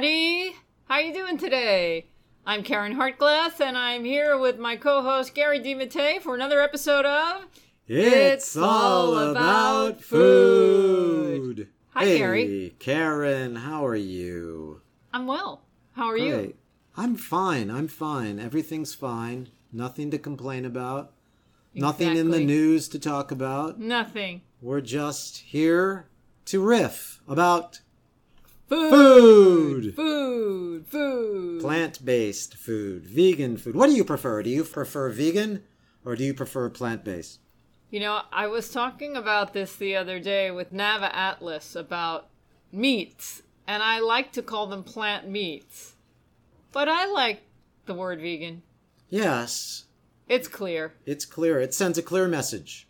everybody. How you doing today? I'm Karen Hartglass, and I'm here with my co-host Gary DiMattei for another episode of It's All About Food. Hi, hey, Gary. Karen, how are you? I'm well. How are you? Great. I'm fine. Everything's fine. Nothing to complain about. Nothing in the Exactly. news to talk about. Nothing. We're just here to riff about Food. food. Food. Plant-based food, vegan food. What do you prefer? Do you prefer vegan or do you prefer plant-based? You know, I was talking about this the other day with Nava Atlas about meats, and I like to call them plant meats. But I like the word vegan. Yes, It's clear. it's clear. It sends a clear message.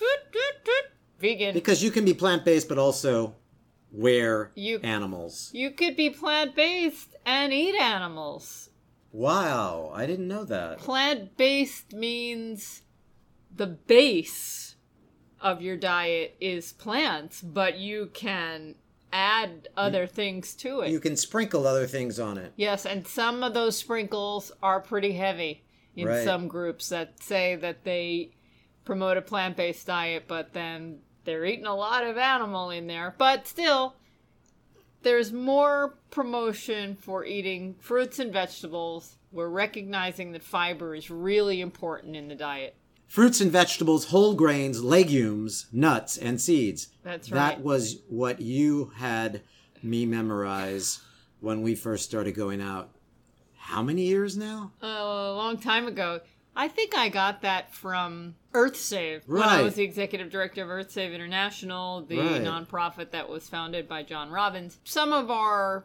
Vegan. Because you can be plant-based but also wear You- animals. You could be plant-based and eat animals. Wow, I didn't know that. Plant-based means the base of your diet is plants, but you can add other things to it. You can sprinkle other things on it. Yes, and some of those sprinkles are pretty heavy in Right. some groups that say that they promote a plant-based diet, but then they're eating a lot of animal in there. But still, there's more promotion for eating fruits and vegetables. We're recognizing that fiber is really important in the diet. Fruits and vegetables, whole grains, legumes, nuts, and seeds. That's right. That was what you had me memorize when we first started going out. How many years now? A long time ago. I think I got that from EarthSave when Right. I was the executive director of EarthSave International, the Right. nonprofit that was founded by John Robbins. Some of our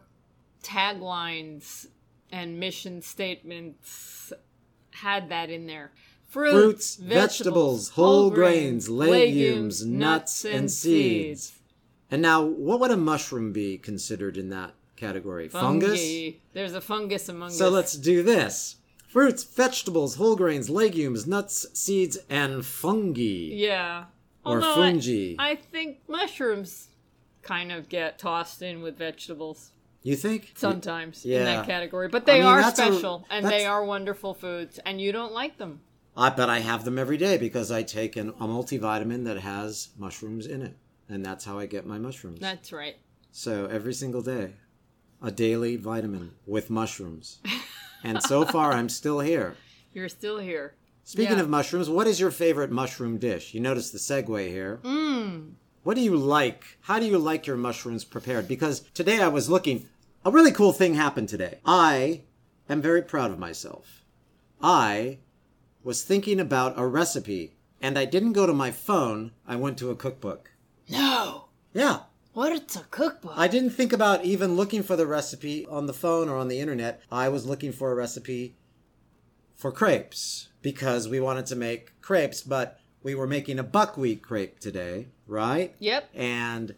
taglines and mission statements had that in there. Fruits, vegetables, whole grains, legumes, nuts, and seeds. And now, what would a mushroom be considered in that category? Fungus? Fungi. There's a fungus among us. So let's do this. Fruits, vegetables, whole grains, legumes, nuts, seeds, and fungi. Yeah. Or Although fungi. I think mushrooms kind of get tossed in with vegetables. You think? Sometimes in Yeah. that category. But they mean, are that's special, and they that's- are wonderful foods, and you don't like them. I bet I have them every day because I take a multivitamin that has mushrooms in it. And that's how I get my mushrooms. That's right. So every single day, a daily vitamin with mushrooms. And so far, I'm still here. You're still here. Speaking Yeah. of mushrooms, what is your favorite mushroom dish? You notice the segue here. What do you like? How do you like your mushrooms prepared? Because today I was looking, a really cool thing happened today. I am very proud of myself. I was thinking about a recipe, and I didn't go to my phone. I went to a cookbook. No! Yeah. What? It's a cookbook? I didn't think about even looking for the recipe on the phone or on the internet. I was looking for a recipe for crepes because we wanted to make crepes, but we were making a buckwheat crepe today, right? Yep. And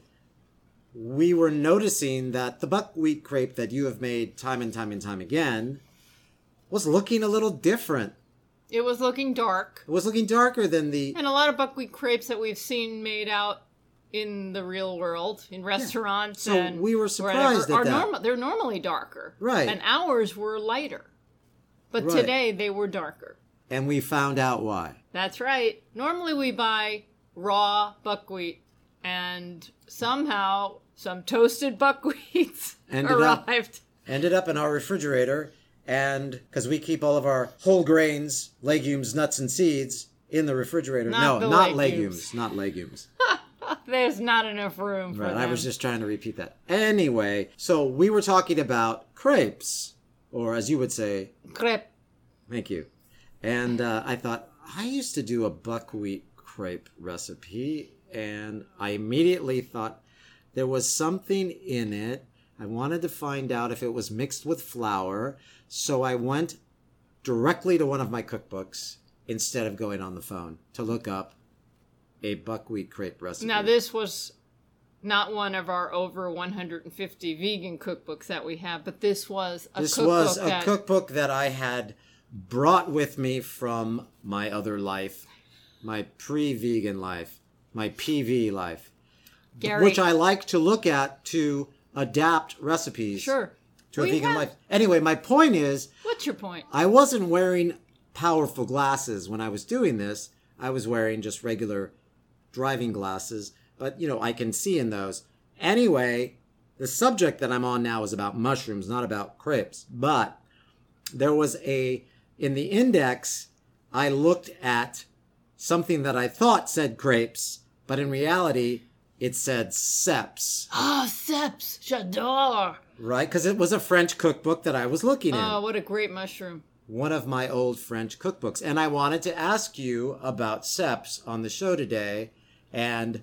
we were noticing that the buckwheat crepe that you have made time and time and time again was looking a little different. It was looking dark. It was looking darker than the... And a lot of buckwheat crepes that we've seen made out in the real world, in restaurants So and we were surprised whatever, at that. they're normally darker. Right. And ours were lighter. But Right. today they were darker. And we found out why. That's right. Normally we buy raw buckwheat, and somehow some toasted buckwheats Ended up- arrived. Ended up in our refrigerator, and because we keep all of our whole grains, legumes, nuts, and seeds in the refrigerator. Not the not legumes. legumes. Not legumes. There's not enough room for Right, them. I was just trying to repeat that. Anyway, so we were talking about crepes, or as you would say, crepe. thank you. And I thought, I used to do a buckwheat crepe recipe, and I immediately thought there was something in it. I wanted to find out if it was mixed with flour, so I went directly to one of my cookbooks instead of going on the phone to look up a buckwheat crepe recipe. Now this was not one of our over 150 vegan cookbooks that we have, but this was a This cookbook was a that cookbook that I had brought with me from my other life, my pre-vegan life, my PV life, Gary, which I like to look at to adapt recipes. sure. to a We vegan have- life. Anyway, my point is, What's your point? I wasn't wearing powerful glasses when I was doing this. I was wearing just regular driving glasses, but I can see in those. Anyway, the subject that I'm on now is about mushrooms, not about crepes. But there was in the index, I looked at something that I thought said crepes, but in reality, it said ceps. Ah, ceps, j'adore. Right? Because it was a French cookbook that I was looking in. Oh, what a great mushroom. One of my old French cookbooks. And I wanted to ask you about ceps on the show today. And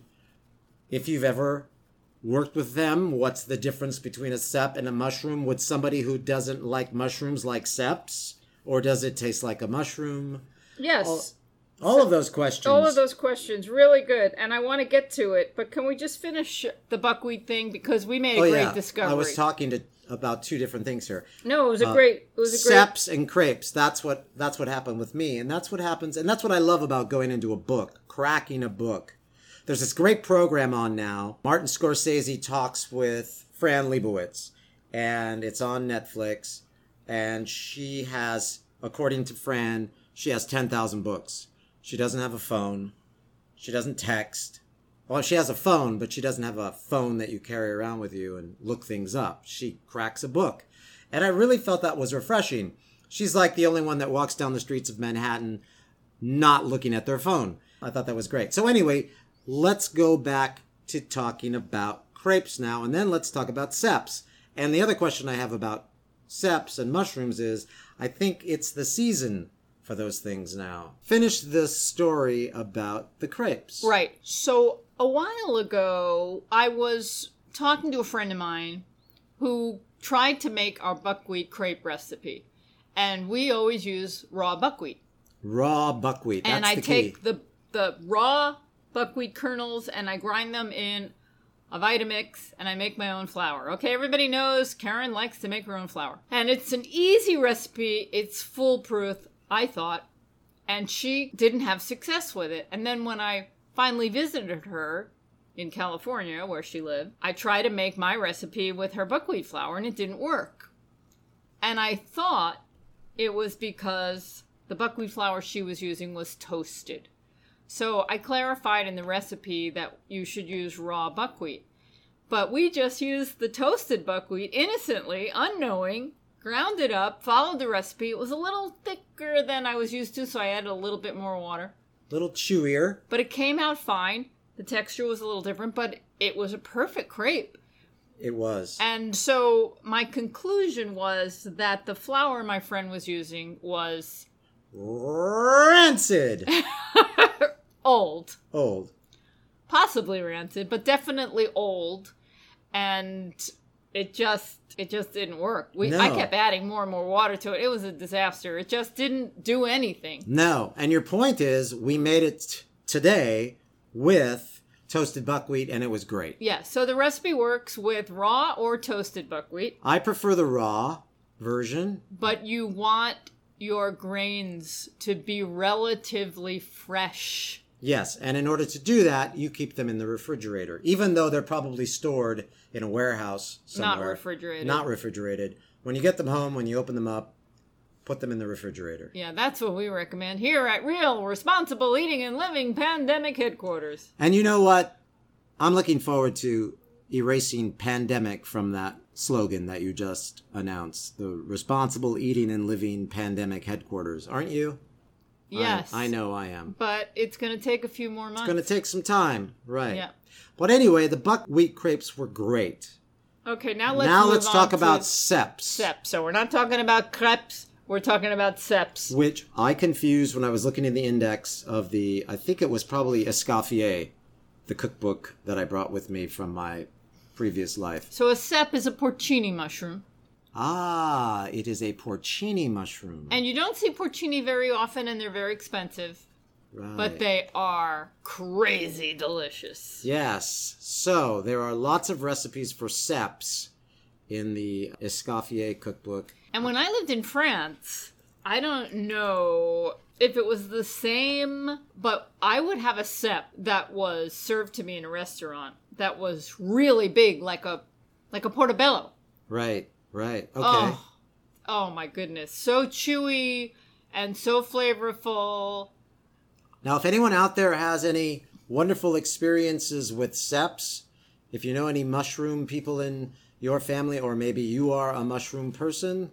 if you've ever worked with them, what's the difference between a cep and a mushroom? Would somebody who doesn't like mushrooms like ceps? Or does it taste like a mushroom? Yes. All of those questions. All of those questions. Really good. And I want to get to it, but can we just finish? The buckwheat thing, because we made a great discovery. I was talking about two different things here. No, it was a great. Ceps and crepes. That's what happened with me, and that's what happens, and that's what I love about going into a book, cracking a book. There's this great program on now. Martin Scorsese talks with Fran Lebowitz, and it's on Netflix. And she has, according to Fran, she has 10,000 books. She doesn't have a phone. She doesn't text. Well, she has a phone, but she doesn't have a phone that you carry around with you and look things up. She cracks a book. And I really felt that was refreshing. She's like the only one that walks down the streets of Manhattan not looking at their phone. I thought that was great. So anyway, let's go back to talking about crepes now, and then let's talk about ceps. And the other question I have about ceps and mushrooms is, I think it's the season for those things now. Finish the story about the crepes. Right. So a while ago, I was talking to a friend of mine who tried to make our buckwheat crepe recipe. And we always use raw buckwheat. Raw buckwheat. That's and I the key. take the raw buckwheat kernels and I grind them in a Vitamix, and I make my own flour. Okay, everybody knows Karen likes to make her own flour. And it's an easy recipe. It's foolproof, I thought. And she didn't have success with it. And then when I finally visited her in California, where she lived, I tried to make my recipe with her buckwheat flour, and it didn't work. And I thought it was because the buckwheat flour she was using was toasted. So I clarified in the recipe that you should use raw buckwheat. But we just used the toasted buckwheat innocently, unknowing, ground it up, followed the recipe. It was a little thicker than I was used to, so I added a little bit more water. A little chewier. But it came out fine. The texture was a little different, but it was a perfect crepe. It was. And so my conclusion was that the flour my friend was using was rancid. old. Old. Possibly rancid, but definitely old. And it just didn't work. No. I kept adding more and more water to it. It was a disaster. It just didn't do anything. No. And your point is, we made it today with toasted buckwheat, and it was great. Yeah, so the recipe works with raw or toasted buckwheat. I prefer the raw version. But you want your grains to be relatively fresh. Yes, and in order to do that, you keep them in the refrigerator, even though they're probably stored in a warehouse somewhere. Not refrigerated. Not refrigerated. When you get them home, when you open them up, put them in the refrigerator. Yeah, that's what we recommend here at Real Responsible Eating and Living Pandemic Headquarters. And you know what? I'm looking forward to erasing pandemic from that slogan that you just announced. The Responsible Eating and Living Pandemic Headquarters. Aren't you? Yes. I know I am. But it's going to take a few more months. It's going to take some time. Right. Yeah. But anyway, the buckwheat crepes were great. Okay, now let's talk about ceps. ceps. So we're not talking about crepes. We're talking about ceps. Which I confused when I was looking in the index of I think it was probably Escoffier, the cookbook that I brought with me from my previous life. So a cep is a porcini mushroom. Ah, it is a porcini mushroom. And you don't see porcini very often, and they're very expensive. Right. But they are crazy delicious. Yes. So there are lots of recipes for ceps in the Escoffier cookbook. And when I lived in France, I don't know if it was the same, but I would have a cep that was served to me in a restaurant that was really big, like a portobello. Right. Right. Okay. Oh my goodness. So chewy and so flavorful. Now, if anyone out there has any wonderful experiences with seps, if you know any mushroom people in your family, or maybe you are a mushroom person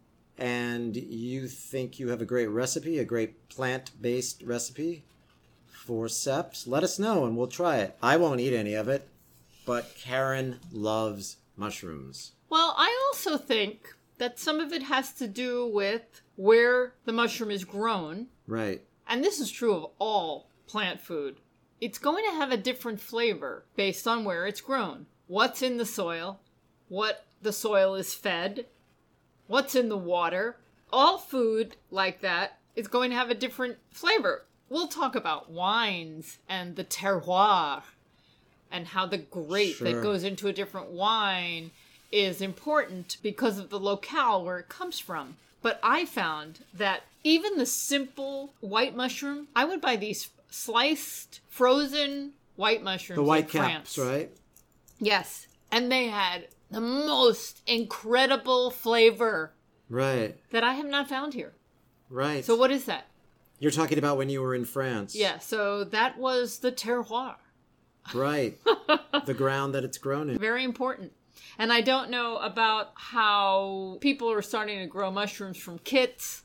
and you think you have a great recipe, a great plant-based recipe for seps, let us know and we'll try it. I won't eat any of it, but Karen loves mushrooms. Well, I also think that some of it has to do with where the mushroom is grown. Right. And this is true of all plant food. It's going to have a different flavor based on where it's grown. What's in the soil, what the soil is fed, what's in the water. All food like that is going to have a different flavor. We'll talk about wines and the terroir and how the grape that goes into a different wine is important because of the locale where it comes from. But I found that even the simple white mushroom, I would buy these sliced, frozen white mushrooms The white in caps, France. right? Yes. And they had the most incredible flavor Right. that I have not found here. Right. So what is that? You're talking about when you were in France. Yeah, so that was the terroir. Right. The ground that it's grown in. Very important. And I don't know about how people are starting to grow mushrooms from kits,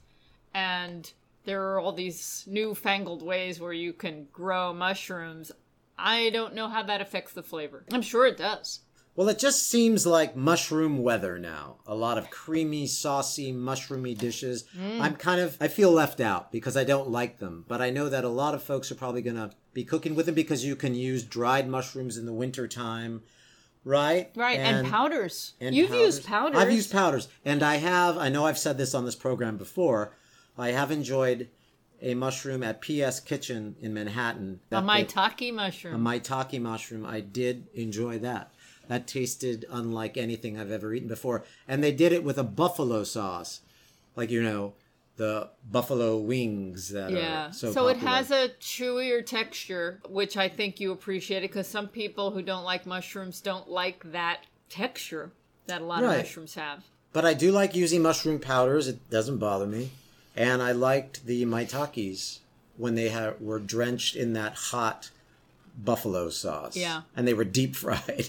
and there are all these newfangled ways where you can grow mushrooms. I don't know how that affects the flavor. I'm sure it does. Well, it just seems like mushroom weather now. A lot of creamy, saucy, mushroomy dishes. I feel left out because I don't like them. But I know that a lot of folks are probably going to be cooking with them because you can use dried mushrooms in the wintertime, right? Right, and powders. and You've used powders. I've used powders. And I know I've said this on this program before, I have enjoyed a mushroom at PS Kitchen in Manhattan. A maitake mushroom. A maitake mushroom. I did enjoy that. That tasted unlike anything I've ever eaten before. And they did it with a buffalo sauce. Like, the buffalo wings that are so popular. It has a chewier texture, which I think you appreciated, because some people who don't like mushrooms don't like that texture that a lot of mushrooms have. But I do like using mushroom powders. It doesn't bother me. And I liked the maitakes when they were drenched in that hot buffalo sauce. Yeah. And they were deep fried.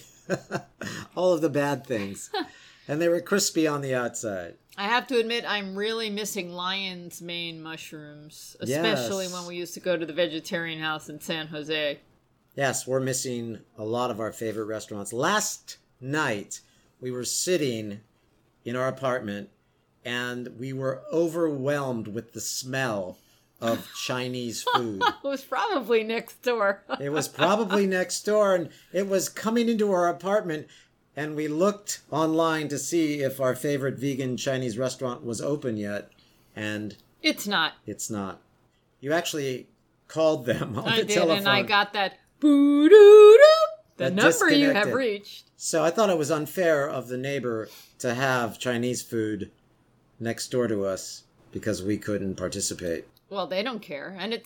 All of the bad things. And they were crispy on the outside. I have to admit, I'm really missing lion's mane mushrooms, especially when we used to go to the vegetarian house in San Jose. Yes, we're missing a lot of our favorite restaurants. Last night, we were sitting in our apartment, and we were overwhelmed with the smell of Chinese food. It was probably next door. It was probably next door, and it was coming into our apartment, and we looked online to see if our favorite vegan Chinese restaurant was open yet, and It's not. it's not. You actually called them on I the did, telephone. and I got that boo-doo-doo, the That number you have disconnected. reached. So I thought it was unfair of the neighbor to have Chinese food next door to us because we couldn't participate. Well, they don't care, and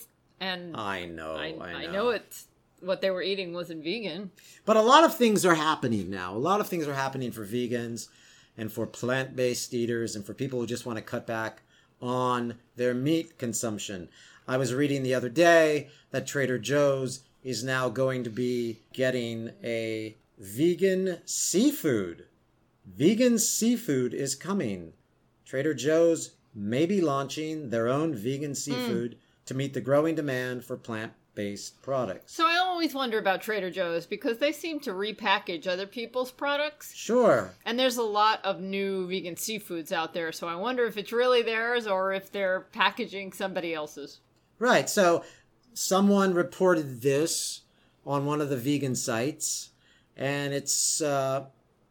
I know. I know it's what they were eating wasn't vegan. But a lot of things are happening now. A lot of things are happening for vegans and for plant-based eaters and for people who just want to cut back on their meat consumption. I was reading the other day that Trader Joe's is now going to be getting a vegan seafood. Vegan seafood is coming. Trader Joe's may be launching their own vegan seafood to meet the growing demand for plant-based products. So I always wonder about Trader Joe's because they seem to repackage other people's products. Sure. And there's a lot of new vegan seafoods out there, so I wonder if it's really theirs or if they're packaging somebody else's. Right. So someone reported this on one of the vegan sites, and it said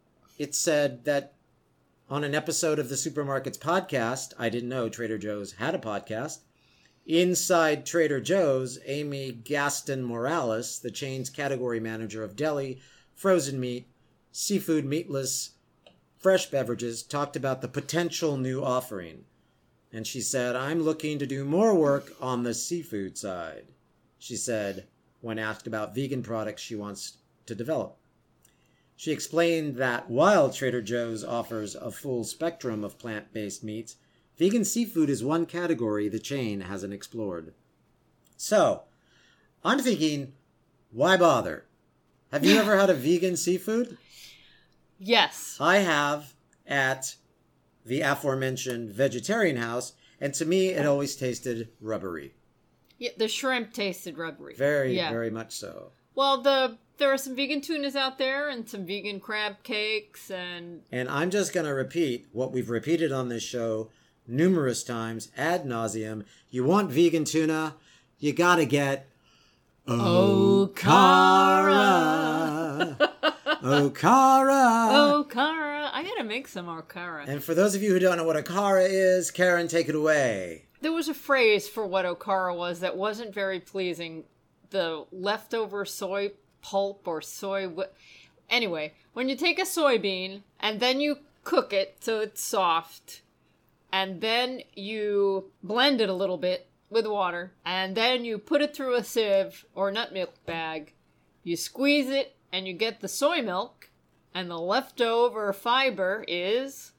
that on an episode of the Supermarkets podcast, I didn't know Trader Joe's had a podcast. Inside Trader Joe's, Amy Gaston Morales, the chain's category manager of deli, frozen meat, seafood, meatless, fresh beverages, talked about the potential new offering. And she said, "I'm looking to do more work on the seafood side," she said, when asked about vegan products she wants to develop. She explained that while Trader Joe's offers a full spectrum of plant-based meats, vegan seafood is one category the chain hasn't explored. So, I'm thinking, why bother? Have you ever had a vegan seafood? Yes. I have at the aforementioned vegetarian house, and to me, it always tasted rubbery. Yeah, the shrimp tasted rubbery. Very, very much so. Well, there are some vegan tunas out there and some vegan crab cakes and... And I'm just going to repeat what we've repeated on this show numerous times, ad nauseum. You want vegan tuna, you got to get Okara. Okara. Okara. I got to make some Okara. And for those of you who don't know what Okara is, Karen, take it away. There was a phrase for what Okara was that wasn't very pleasing. The leftover soy pulp or soy... Anyway, when you take a soybean and then you cook it so it's soft, and then you blend it a little bit with water, and then you put it through a sieve or nut milk bag, you squeeze it, and you get the soy milk, and the leftover fiber is...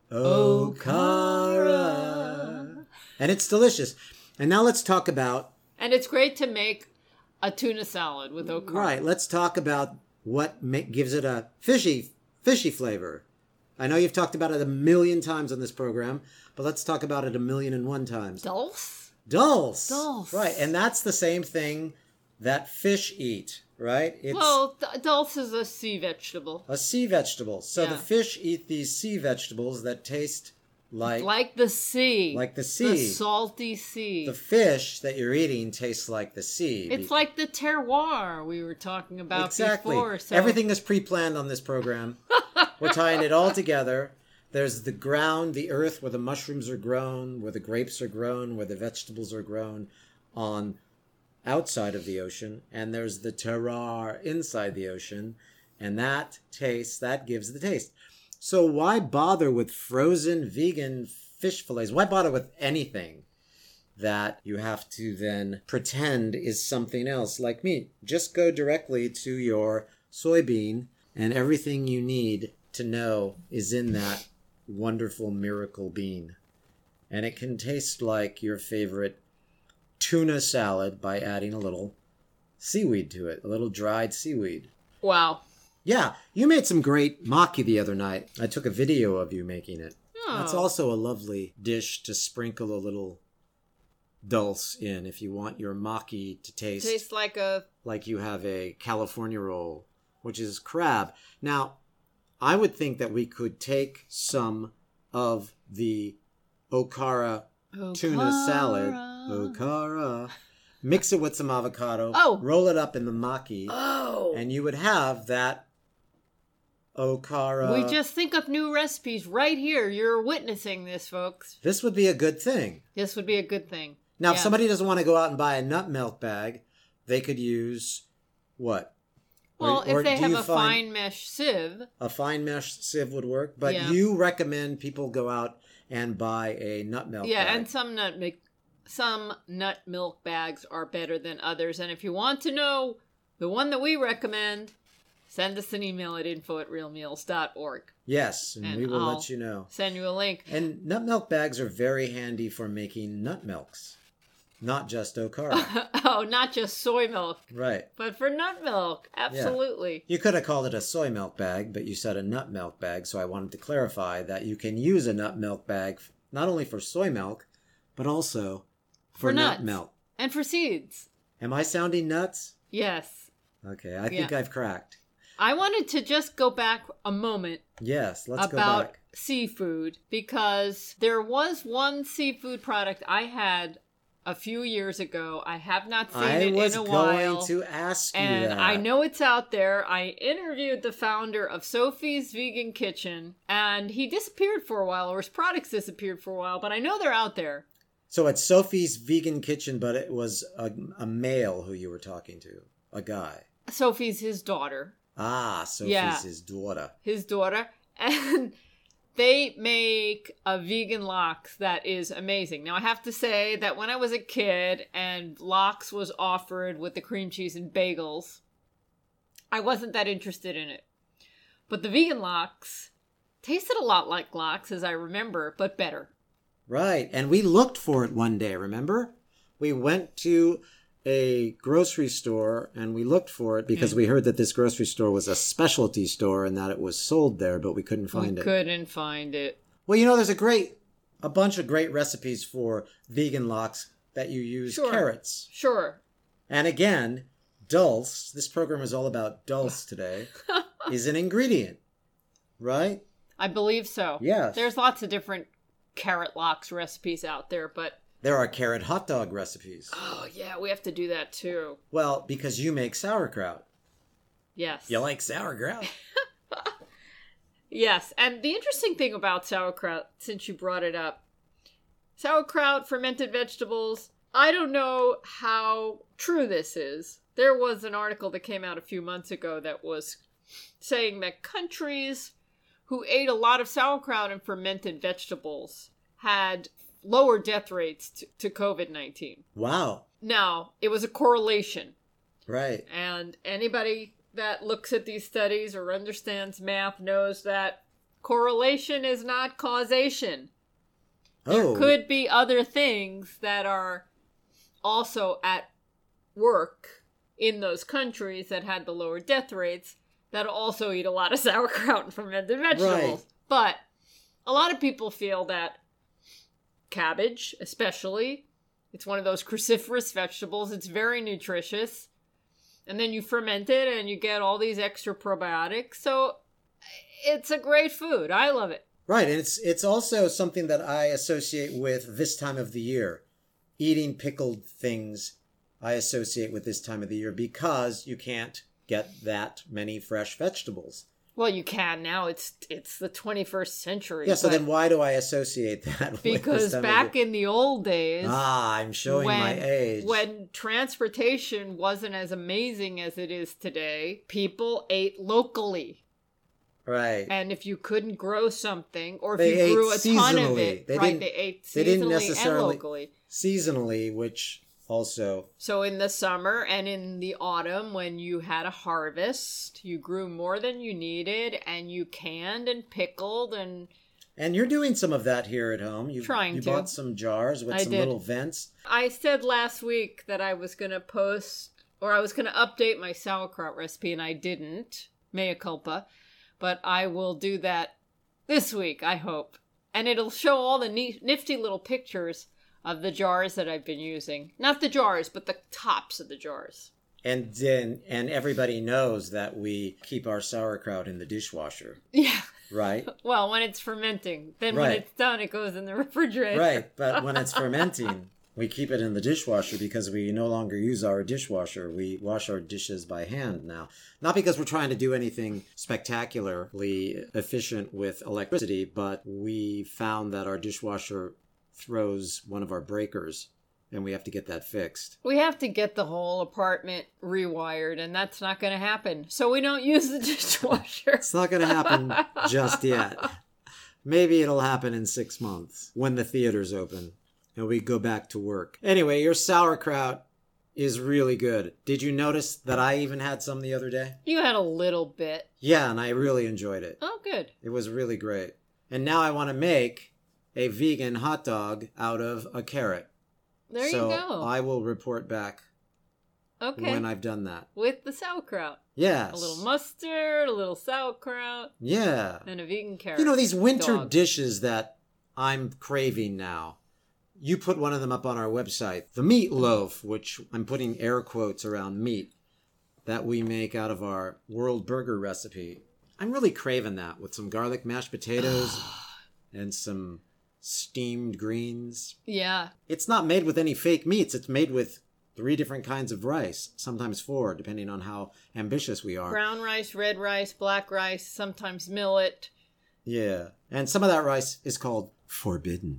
Okara. And it's delicious. And now let's talk about... And it's great to make a tuna salad with Okara. Right, let's talk about what gives it a fishy flavor. I know you've talked about it a million times on this program, but let's talk about it 1,000,001 times. Dulse? Dulse. Dulse. Right, and that's the same thing that fish eat, right? Well, dulse is a sea vegetable. A sea vegetable. So Yeah. the fish eat these sea vegetables that taste like the sea. Like the sea. The salty sea. The fish that you're eating tastes like the sea. It's like the terroir we were talking about before. So. Everything is pre-planned on this program. We're tying it all together. There's the ground, the earth where the mushrooms are grown, where the grapes are grown, where the vegetables are grown on outside of the ocean. And there's the terroir inside the ocean. And that gives the taste. So why bother with frozen vegan fish fillets? Why bother with anything that you have to then pretend is something else like meat? Just go directly to your soybean, and everything you need to know is in that wonderful miracle bean. And it can taste like your favorite tuna salad by adding a little seaweed to it, a little dried seaweed. Wow. Yeah, you made some great maki the other night. I took a video of you making it. Oh. That's also a lovely dish to sprinkle a little dulse in if you want your maki to taste like you have a California roll, which is crab. Now, I would think that we could take some of the Okara tuna salad, Okara, mix it with some avocado, roll it up in the maki, and you would have that Okara. We just think up new recipes right here. You're witnessing this, folks. This would be a good thing. This would be a good thing. Now, if somebody doesn't want to go out and buy a nut milk bag, they could use what? Well, if they have a fine mesh sieve. A fine mesh sieve would work, but you recommend people go out and buy a nut milk bag. Yeah, and some nut milk bags are better than others. And if you want to know the one that we recommend, send us an email at info@realmeals.org. Yes, and we will let you know. Send you a link. And nut milk bags are very handy for making nut milks. Not just Okara. Not just soy milk. Right. But for nut milk. Absolutely. Yeah. You could have called it a soy milk bag, but you said a nut milk bag, so I wanted to clarify that you can use a nut milk bag not only for soy milk, but also for nut milk. And for seeds. Am I sounding nuts? Yes. Okay, I think I've cracked. I wanted to just go back a moment. Yes, let's go back. About seafood, because there was one seafood product I had a few years ago. I have not seen it in a while. I was going to ask you and that. I know it's out there. I interviewed the founder of Sophie's Vegan Kitchen, and he disappeared for a while, or his products disappeared for a while, but I know they're out there. So it's Sophie's Vegan Kitchen, but it was a male who you were talking to, a guy. Sophie's his daughter. Sophie's his daughter. His daughter. And they make a vegan lox that is amazing. Now, I have to say that when I was a kid and lox was offered with the cream cheese and bagels, I wasn't that interested in it. But the vegan lox tasted a lot like lox, as I remember, but better. Right. And we looked for it one day, remember? We went to a grocery store and we looked for it because we heard that this grocery store was a specialty store and that it was sold there, but we couldn't find it. Couldn't find it. Well, there's a bunch of great recipes for vegan lox that you use carrots. Sure. And again, dulse, this program is all about dulse today, is an ingredient, right? I believe so. Yes. There's lots of different carrot lox recipes out there, but... There are carrot hot dog recipes. Oh, yeah, we have to do that too. Well, because you make sauerkraut. Yes. You like sauerkraut? Yes, and the interesting thing about sauerkraut, since you brought it up, sauerkraut, fermented vegetables, I don't know how true this is. There was an article that came out a few months ago that was saying that countries who ate a lot of sauerkraut and fermented vegetables had lower death rates to COVID-19. Wow. Now, it was a correlation. Right. And anybody that looks at these studies or understands math knows that correlation is not causation. There could be other things that are also at work in those countries that had the lower death rates that also eat a lot of sauerkraut and fermented vegetables. Right. But a lot of people feel that cabbage, especially, it's one of those cruciferous vegetables. It's very nutritious. And then you ferment it and you get all these extra probiotics. So it's a great food. I love it. Right. And it's also something that I associate with this time of the year. Eating pickled things I associate with this time of the year because you can't get that many fresh vegetables. Well, you can now. It's the 21st century. Yeah, so then why do I associate that with because this time back of year? in the old days... I'm showing my age. When transportation wasn't as amazing as it is today, people ate locally. Right. And if you couldn't grow something, or if They you grew a ate ton of seasonally. it, They right, didn't- they ate they didn't seasonally and necessarily- locally. Seasonally, which also... So in the summer and in the autumn, when you had a harvest, you grew more than you needed, and you canned and pickled and... And you're doing some of that here at home. You bought some jars with some little vents. I said last week that I was going to post, or I was going to update my sauerkraut recipe, and I didn't. Mea culpa. But I will do that this week, I hope. And it'll show all the nifty little pictures of the jars that I've been using. Not the jars, but the tops of the jars. And everybody knows that we keep our sauerkraut in the dishwasher. Yeah. Right? Well, when it's fermenting. Then when it's done, it goes in the refrigerator. Right. But when it's fermenting, we keep it in the dishwasher because we no longer use our dishwasher. We wash our dishes by hand now. Not because we're trying to do anything spectacularly efficient with electricity, but we found that our dishwasher throws one of our breakers and we have to get that fixed. We have to get the whole apartment rewired, and that's not going to happen. So we don't use the dishwasher. It's not going to happen just yet. Maybe it'll happen in 6 months when the theater's open and we go back to work. Anyway, your sauerkraut is really good. Did you notice that I even had some the other day? You had a little bit. Yeah, and I really enjoyed it. Oh, good. It was really great. And now I want to make a vegan hot dog out of a carrot. There you go. So I will report back when I've done that. With the sauerkraut. Yes. A little mustard, a little sauerkraut. Yeah. And a vegan carrot. You know, these winter dog. dishes that I'm craving now. You put one of them up on our website. The meatloaf, which I'm putting air quotes around meat, that we make out of our world burger recipe. I'm really craving that with some garlic mashed potatoes and some steamed greens. Yeah. It's not made with any fake meats. It's made with 3 different kinds of rice, sometimes 4, depending on how ambitious we are. Brown rice, red rice, black rice, sometimes millet. Yeah. And some of that rice is called forbidden.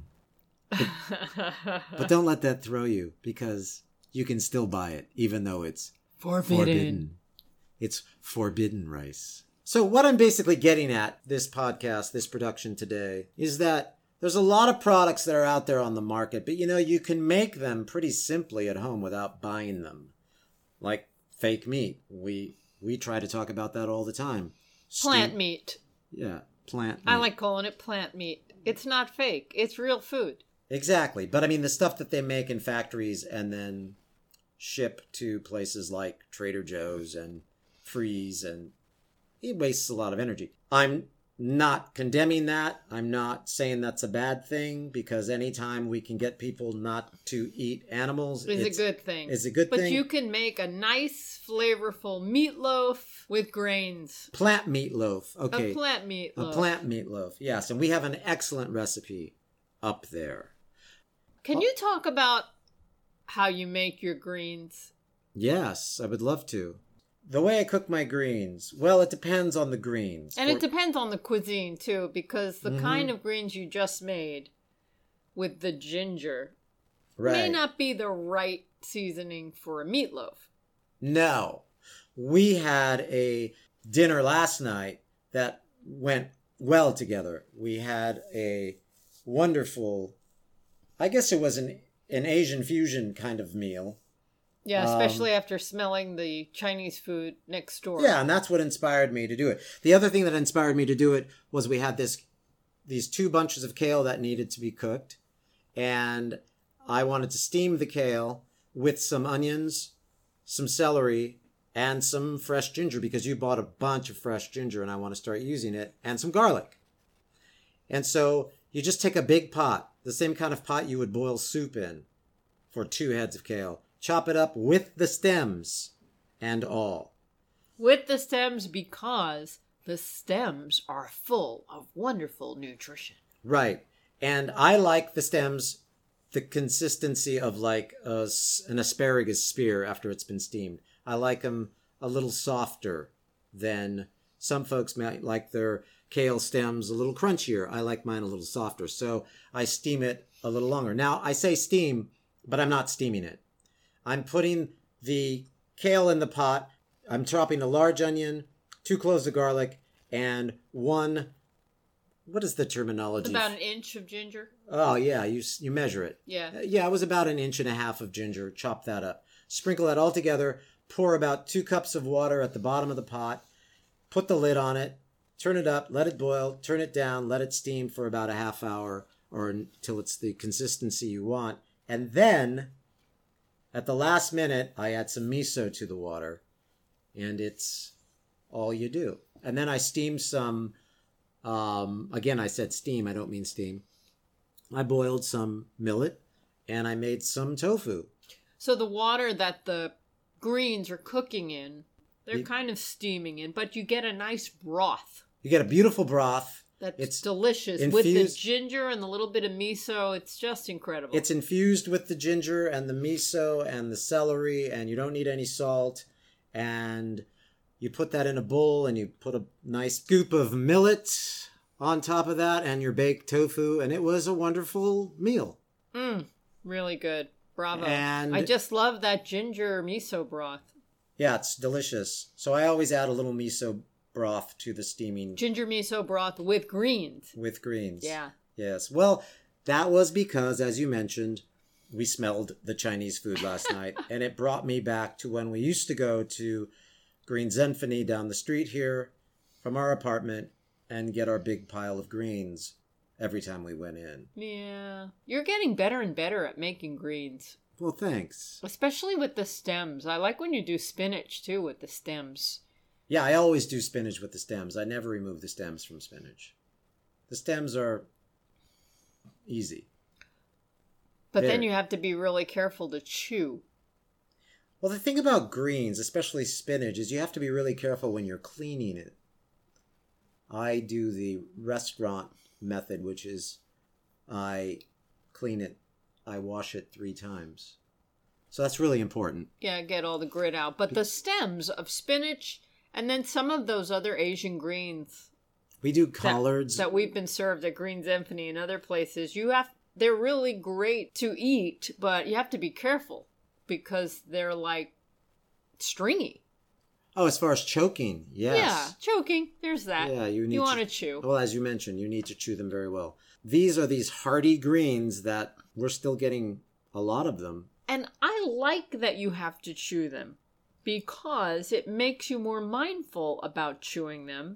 But don't let that throw you, because you can still buy it, even though it's forbidden. It's forbidden rice. So what I'm basically getting at this podcast, this production today, is that there's a lot of products that are out there on the market, but you can make them pretty simply at home without buying them. Like fake meat. We try to talk about that all the time. Plant meat. Yeah, plant meat. I like calling it plant meat. It's not fake. It's real food. Exactly. But I mean, the stuff that they make in factories and then ship to places like Trader Joe's and freeze, and it wastes a lot of energy. I'm not condemning that. I'm not saying that's a bad thing, because anytime we can get people not to eat animals It's a good thing. It's a good thing. But you can make a nice, flavorful meatloaf with grains. Plant meatloaf. Okay. A plant meatloaf. A plant meatloaf. Yes, and we have an excellent recipe up there. Can you talk about how you make your greens? Yes, I would love to. The way I cook my greens, well, it depends on the greens. And it depends on the cuisine, too, because the kind of greens you just made with the ginger may not be the right seasoning for a meatloaf. No. We had a dinner last night that went well together. We had a wonderful, I guess it was an Asian fusion kind of meal. Yeah, especially after smelling the Chinese food next door. Yeah, and that's what inspired me to do it. The other thing that inspired me to do it was we had these 2 bunches of kale that needed to be cooked, and I wanted to steam the kale with some onions, some celery, and some fresh ginger, because you bought a bunch of fresh ginger and I want to start using it, and some garlic. And so you just take a big pot, the same kind of pot you would boil soup in, for 2 heads of kale. Chop it up with the stems and all. With the stems, because the stems are full of wonderful nutrition. Right. And I like the stems, the consistency of like an asparagus spear after it's been steamed. I like them a little softer than some folks might like their kale stems a little crunchier. I like mine a little softer. So I steam it a little longer. Now, I say steam, but I'm not steaming it. I'm putting the kale in the pot. I'm chopping a large onion, 2 cloves of garlic, and 1, what is the terminology? About an inch of ginger. Oh, yeah, you measure it. Yeah. Yeah, it was about 1.5 inches of ginger. Chop that up. Sprinkle that all together. Pour about 2 cups of water at the bottom of the pot. Put the lid on it. Turn it up. Let it boil. Turn it down. Let it steam for about a half hour or until it's the consistency you want. And then, at the last minute, I add some miso to the water. And it's all you do. And then I steam some, again, I said steam. I don't mean steam. I boiled some millet and I made some tofu. So the water that the greens are cooking in, they're kind of steaming in, but you get a nice broth. You get a beautiful broth. It's delicious. With the ginger and the little bit of miso, it's just incredible. It's infused with the ginger and the miso and the celery, and you don't need any salt. And you put that in a bowl, and you put a nice scoop of millet on top of that, and your baked tofu, and it was a wonderful meal. Really good. Bravo. And I just love that ginger miso broth. Yeah, it's delicious. So I always add a little miso broth to the steaming. Ginger miso broth with greens. With greens. Yeah. Yes. Well, that was because, as you mentioned, we smelled the Chinese food last night, and it brought me back to when we used to go to Green Zenfany down the street here from our apartment and get our big pile of greens every time we went in. Yeah. You're getting better and better at making greens. Well, thanks. Especially with the stems. I like when you do spinach, too, with the stems. Yeah, I always do spinach with the stems. I never remove the stems from spinach. The stems are easy. But then you have to be really careful to chew. Well, the thing about greens, especially spinach, is you have to be really careful when you're cleaning it. I do the restaurant method, which is I clean it, I wash it 3 times. So that's really important. Yeah, get all the grit out. But the stems of spinach and then some of those other Asian greens. We do collards. That we've been served at Green Zenfany and other places. They're really great to eat, but you have to be careful because they're like stringy. Oh, as far as choking, yes. Yeah, choking. There's that. Yeah, you want to chew. Well, as you mentioned, you need to chew them very well. These are these hearty greens that we're still getting a lot of them. And I like that you have to chew them because it makes you more mindful about chewing them.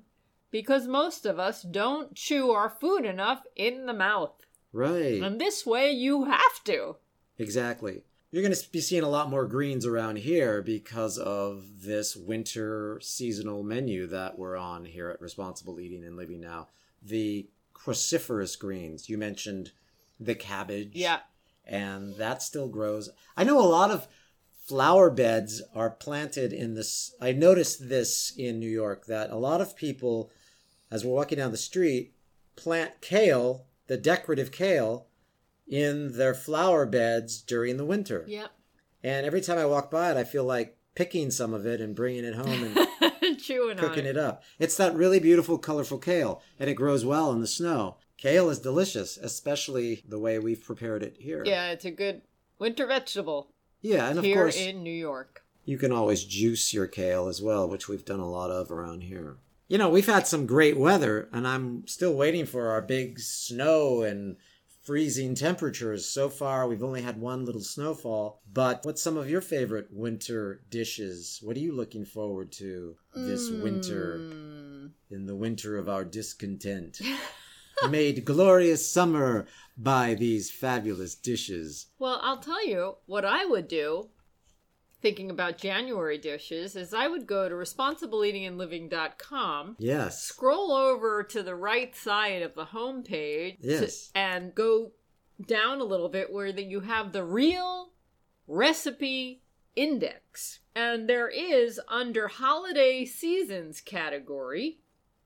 because most of us don't chew our food enough in the mouth. Right. And this way you have to. Exactly. You're going to be seeing a lot more greens around here because of this winter seasonal menu that we're on here at Responsible Eating and Living Now. The cruciferous greens. You mentioned the cabbage. Yeah. And that still grows. I know a lot of flower beds are planted in this. I noticed this in New York, that a lot of people, as we're walking down the street, plant kale, the decorative kale, in their flower beds during the winter. Yep. And every time I walk by it, I feel like picking some of it and bringing it home and chewing cooking on it up. It's that really beautiful, colorful kale, and it grows well in the snow. Kale is delicious, especially the way we've prepared it here. Yeah, it's a good winter vegetable. Yeah, and of here course, in New York. you can always juice your kale as well, which we've done a lot of around here. You know, we've had some great weather, and I'm still waiting for our big snow and freezing temperatures. So far, we've only had one little snowfall. But what's some of your favorite winter dishes? What are you looking forward to this winter, in the winter of our discontent? Made glorious summer by these fabulous dishes. Well, I'll tell you what I would do, thinking about January dishes, is I would go to responsibleeatingandliving.com. Yes. Scroll over to the right side of the homepage. Yes. And go down a little bit where you have the real recipe index. And there is, under holiday seasons category,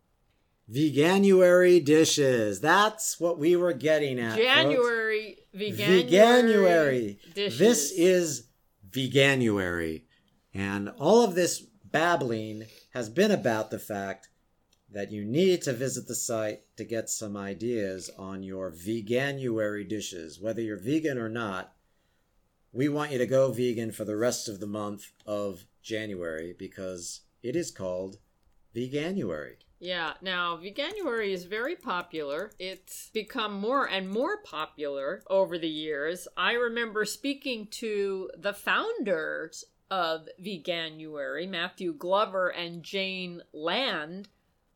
Veganuary dishes. That's what we were getting at. January, folks. Veganuary dishes. This is Veganuary. And all of this babbling has been about the fact that you need to visit the site to get some ideas on your Veganuary dishes. Whether you're vegan or not, we want you to go vegan for the rest of the month of January because it is called Veganuary. Yeah, now Veganuary is very popular. It's become more and more popular over the years. I remember speaking to the founders of Veganuary, Matthew Glover and Jane Land,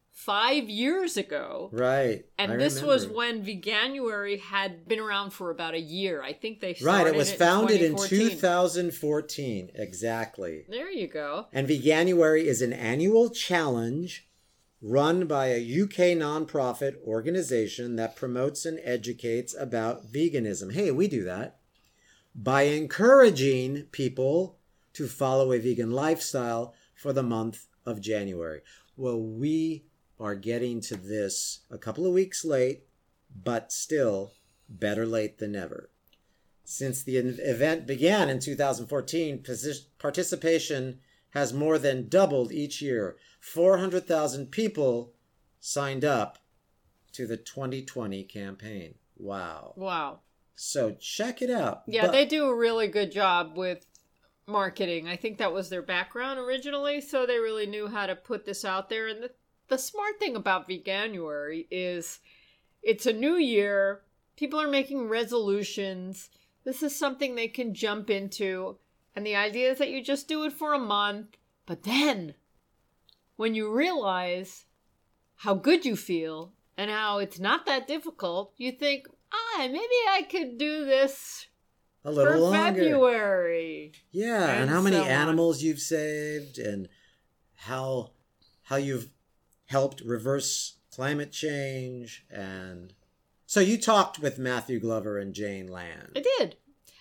5 years ago. Right. And this was when Veganuary had been around for about a year. I think they started Right, it was founded in 2014. 2014. Exactly. There you go. And Veganuary is an annual challenge run by a UK nonprofit organization that promotes and educates about veganism. Hey, we do that by encouraging people to follow a vegan lifestyle for the month of January. Well, we are getting to this a couple of weeks late, but still better late than never. Since the event began in 2014, participation has more than doubled each year. 400,000 people signed up to the 2020 campaign. Wow. Wow. So check it out. Yeah, they do a really good job with marketing. I think that was their background originally, so they really knew how to put this out there. And the smart thing about Veganuary is it's a new year. People are making resolutions. This is something they can jump into. And the idea is that you just do it for a month. But then, when you realize how good you feel and how it's not that difficult, you think, maybe I could do this a little for longer. February. Yeah, and how many so on. animals you've saved and how you've helped reverse climate change. And so you talked with Matthew Glover and Jane Land. I did.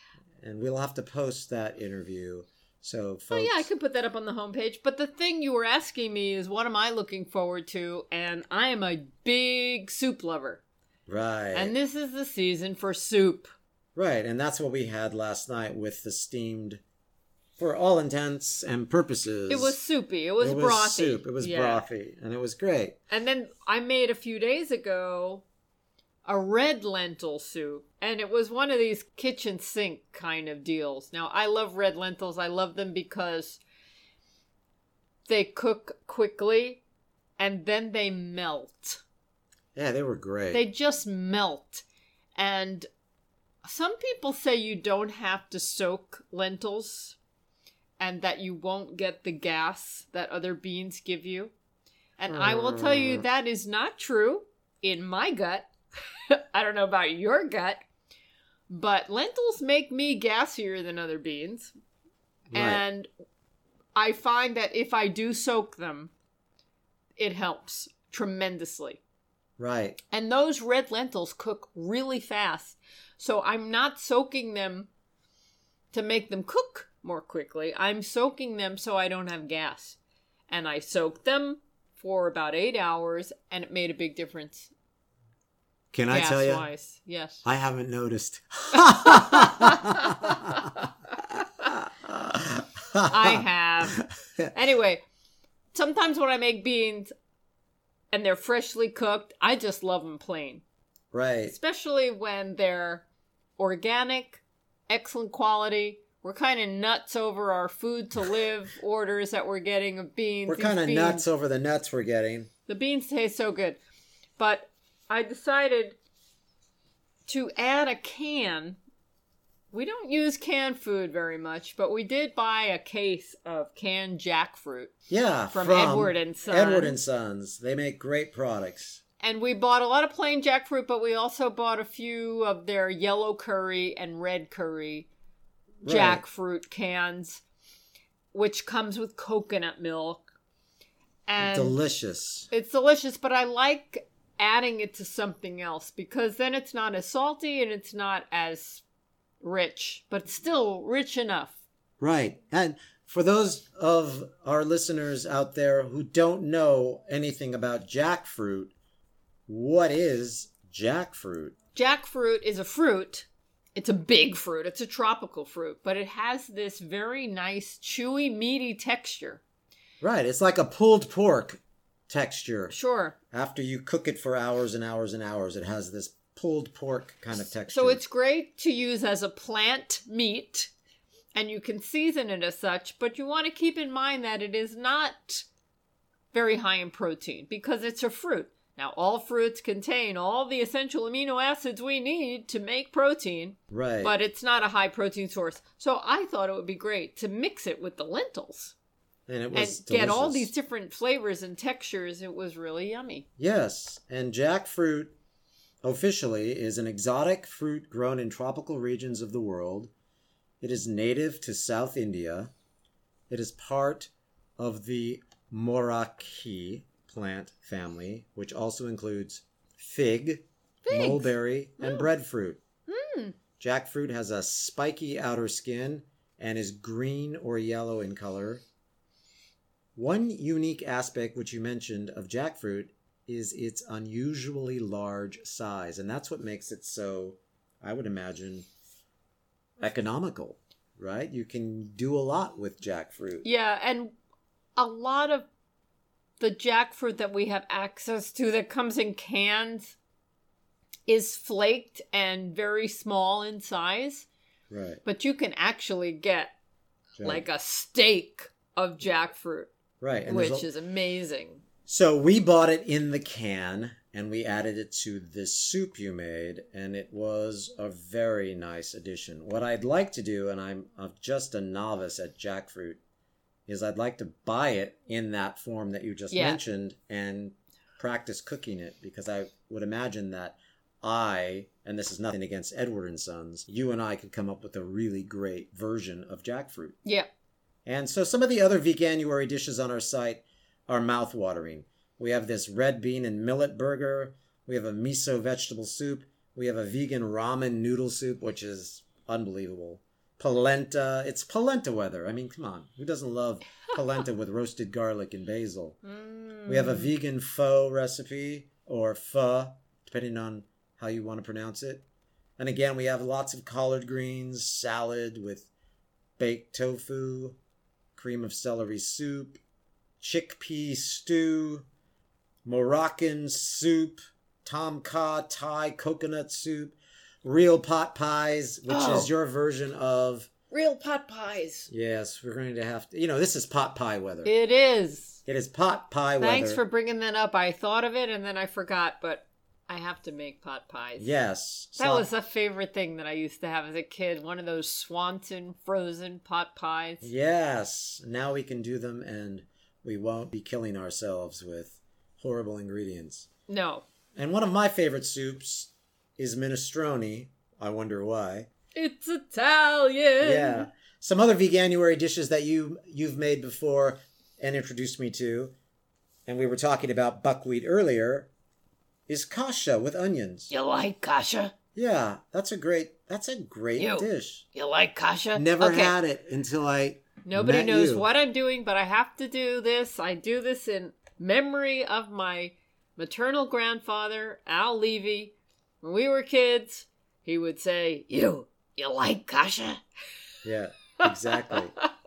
And we'll have to post that interview. So folks... Oh, yeah, I could put that up on the homepage. But the thing you were asking me is, what am I looking forward to? And I am a big soup lover. Right. And this is the season for soup. Right, and that's what we had last night with the steamed, for all intents and purposes. It was soupy. It was brothy. Soup. It was brothy, and it was great. And then I made a few days ago a red lentil soup, and it was one of these kitchen sink kind of deals. Now, I love red lentils. I love them because they cook quickly, and then they melt. Yeah, they were great. They just melt. And some people say you don't have to soak lentils and that you won't get the gas that other beans give you. And I will tell you that is not true in my gut. I don't know about your gut, but lentils make me gassier than other beans. Right. And I find that if I do soak them, it helps tremendously. Right. And those red lentils cook really fast. So I'm not soaking them to make them cook more quickly. I'm soaking them so I don't have gas. And I soaked them for about 8 hours, and it made a big difference. Can I tell you? Gas-wise. Yes. I haven't noticed. I have. Anyway, sometimes when I make beans and they're freshly cooked, I just love them plain. Right. Especially when they're organic, excellent quality. We're kind of nuts over our food to live orders that we're getting of beans. We're kind of nuts over the nuts we're getting. The beans taste so good. But I decided to add a can. We don't use canned food very much, but we did buy a case of canned jackfruit. Yeah, from Edward and Sons. Edward and Sons. They make great products. And we bought a lot of plain jackfruit, but we also bought a few of their yellow curry and red curry jackfruit cans, which comes with coconut milk. And delicious. It's delicious, but I like adding it to something else because then it's not as salty and it's not as rich, but still rich enough. Right. And for those of our listeners out there who don't know anything about jackfruit, what is jackfruit? Jackfruit is a fruit. It's a big fruit. It's a tropical fruit, but it has this very nice, chewy, meaty texture. Right. It's like a pulled pork texture. Sure. After you cook it for hours and hours and hours, it has this pulled pork kind of texture. So it's great to use as a plant meat, and you can season it as such, but you want to keep in mind that it is not very high in protein because it's a fruit. Now, all fruits contain all the essential amino acids we need to make protein, right? But it's not a high protein source. So I thought it would be great to mix it with the lentils. And it was and get all these different flavors and textures. It was really yummy. Yes, and jackfruit officially is an exotic fruit grown in tropical regions of the world. It is native to South India. It is part of the Moraceae plant family, which also includes fig, mulberry, and breadfruit. Jackfruit has a spiky outer skin and is green or yellow in color. One unique aspect which you mentioned of jackfruit is its unusually large size, and that's what makes it so, I would imagine, economical, right? You can do a lot with jackfruit. Yeah, and a lot of the jackfruit that we have access to that comes in cans is flaked and very small in size. Right. But you can actually get like a steak of jackfruit. Right. And which is amazing. So we bought it in the can and we added it to this soup you made, and it was a very nice addition. What I'd like to do, and I'm just a novice at jackfruit, is I'd like to buy it in that form that you just mentioned and practice cooking it, because I would imagine that and this is nothing against Edward and Sons, you and I could come up with a really great version of jackfruit. Yeah. And so some of the other veganuary dishes on our site are mouth-watering. We have this red bean and millet burger. We have a miso vegetable soup. We have a vegan ramen noodle soup, which is unbelievable. Polenta. It's polenta weather. I mean, come on. Who doesn't love polenta with roasted garlic and basil? We have a vegan pho recipe, or pho, depending on how you want to pronounce it. And again, we have lots of collard greens, salad with baked tofu, cream of celery soup, chickpea stew, Moroccan soup, tom kha Thai coconut soup, real pot pies, which is your version of... Real pot pies. Yes, we're going to have to... this is pot pie weather. It is. It is pot pie weather. Thanks for bringing that up. I thought of it and then I forgot, but I have to make pot pies. Yes. That was a favorite thing that I used to have as a kid. One of those Swanson frozen pot pies. Yes. Now we can do them and we won't be killing ourselves with horrible ingredients. No. And one of my favorite soups is minestrone. I wonder why. It's Italian. Yeah. Some other veganuary dishes that you've made before and introduced me to, and we were talking about buckwheat earlier, is kasha with onions. You like kasha? Yeah, that's a great dish. You like kasha? Never had it until I Nobody met knows you. what I'm doing, but I have to do this. I do this in memory of my maternal grandfather, Al Levy. When we were kids, he would say, You like kasha? Yeah, exactly.